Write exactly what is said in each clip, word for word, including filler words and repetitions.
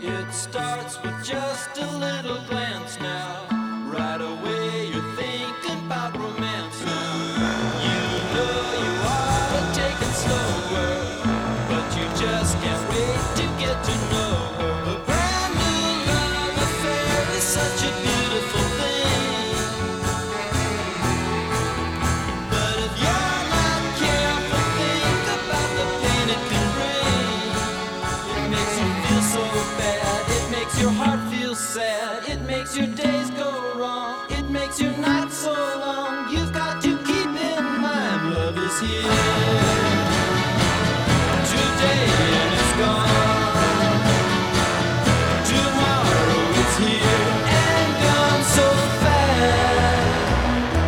It starts with just a little glance now. Right away you're thinking about romance now. You know you ought to take it slower, but you just can't wait to get to know her. A brand new love affair is such a beautiful thing, but if you're not careful, think about the pain it can bring. It makes you feel so bad, it makes your heart feel sad, it makes your days go wrong, it makes your nights so long. You've got to keep in mind, love is here today and it's gone. Tomorrow it's here and gone so fast.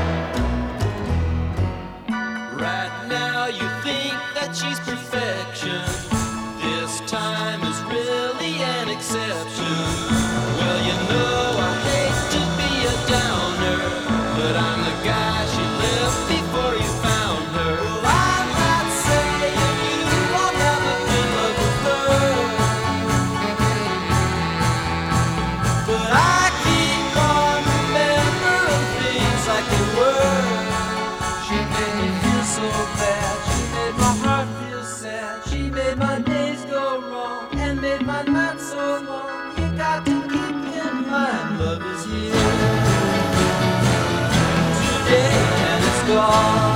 Right now you think that she's perfection. This time is really an exception. Well, you know I hate to be a downer, but I'm the guy she left before you found her. Well, I'm not saying you will never be in love with her, but I keep on remembering things like they were. She made me feel so bad, she made my heart feel sad, she made my days go wrong and made my nights so long. You got to keep in mind, love is here today and it's gone.